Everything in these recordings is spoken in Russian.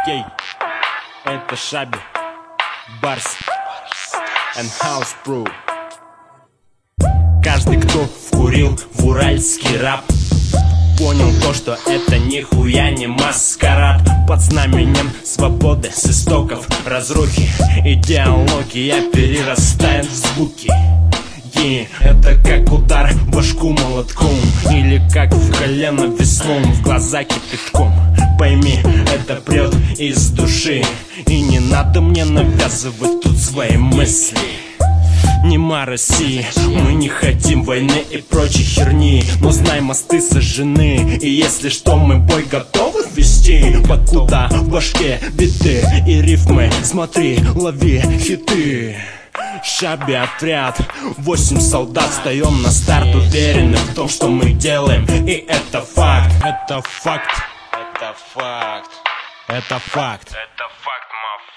Окей, это Шаби, Барс and House Brew. Каждый, кто вкурил в уральский рап, понял то, что это нихуя не маскарад. Под знаменем свободы с истоков разрухи идеология перерастает в звуки. И это как удар в башку молотком, или как в колено веслом, в глаза кипятком. Пойми, это прет из души, и не надо мне навязывать тут свои мысли. Нема России, мы не хотим войны и прочей херни, но знай, мосты сожжены, и если что, мы бой готовы вести. Покуда в башке биты и рифмы, смотри, лови хиты. Шаби отряд, 8 солдат, встаем на старт, уверены в том, что мы делаем, и это факт. Это факт. Это факт. Это факт. Это факт,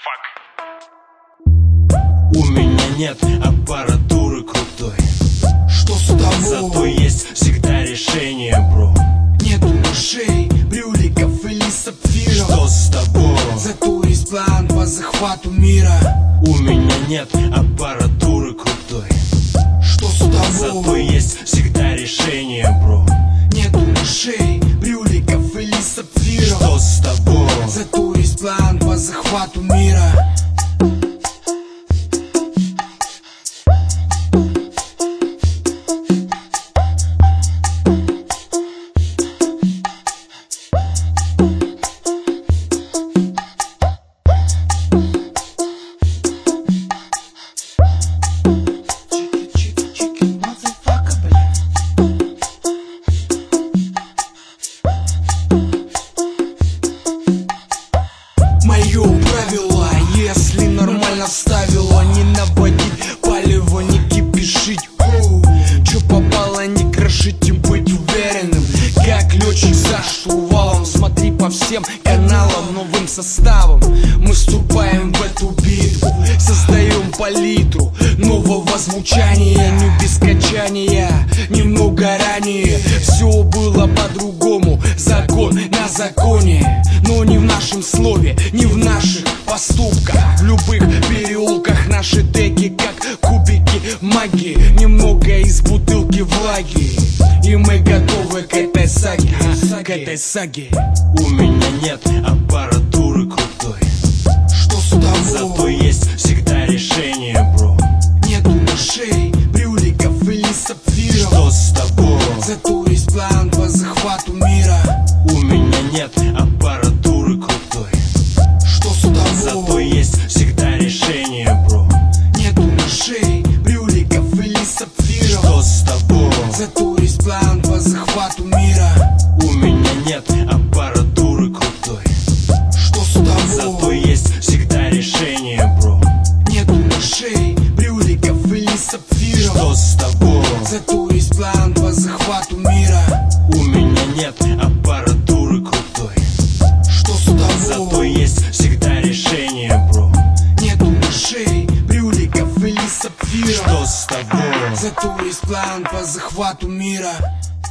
мафак. У меня нет аппаратуры крутой, что с тобой? Зато есть всегда решение, бро. Нету мышей, брюликов или сапфиров. Что с тобой? Зато есть план по захвату мира. У меня нет аппаратуры крутой, что с тобой? Зато есть всегда решение, бро. Нету мышей, брюликов или сапфиров. Что с тобой? Зато есть план по захвату мира. Мое правило, если нормально ставило, не наводить палево, не кипишить. Чё попало, не крошить и быть уверенным, как летчик за штурвалом. Смотри по всем каналам, новым составом мы вступаем в эту битву, создаем палитру нового звучания, не без качания. Немного ранее все было по-другому, закон на законе, но не в нашем слове, не в наших поступках. В любых переулках наши теки, как кубики магии, немного из бутылки влаги, и мы готовы к этой саге, к этой саге. У меня нет аппаратуры крутой, что с тобой? Зато есть всегда решение, бро. Нету мышей, брюликов или сапфиров. Что с тобой? Зато есть план по захвату мира. У меня нет аппаратуры крутой, что с тобой? Зато есть всегда решение, бро. Нету мышей, брюликов или сапфиров. Что с тобой? Зато есть план по захвату мира. У меня нет аппаратуры крутой, что с тобой? Зато есть всегда решение, бро. Нету мышей, брюликов или сапфиров. Что с тобой? Зато есть план по захвату мира. У меня нет аппаратуры крутой, что с тобой? Зато есть всегда решение, бро. Нету мышей, брюликов или сапфиров. Что с тобой? Зато есть план по захвату мира.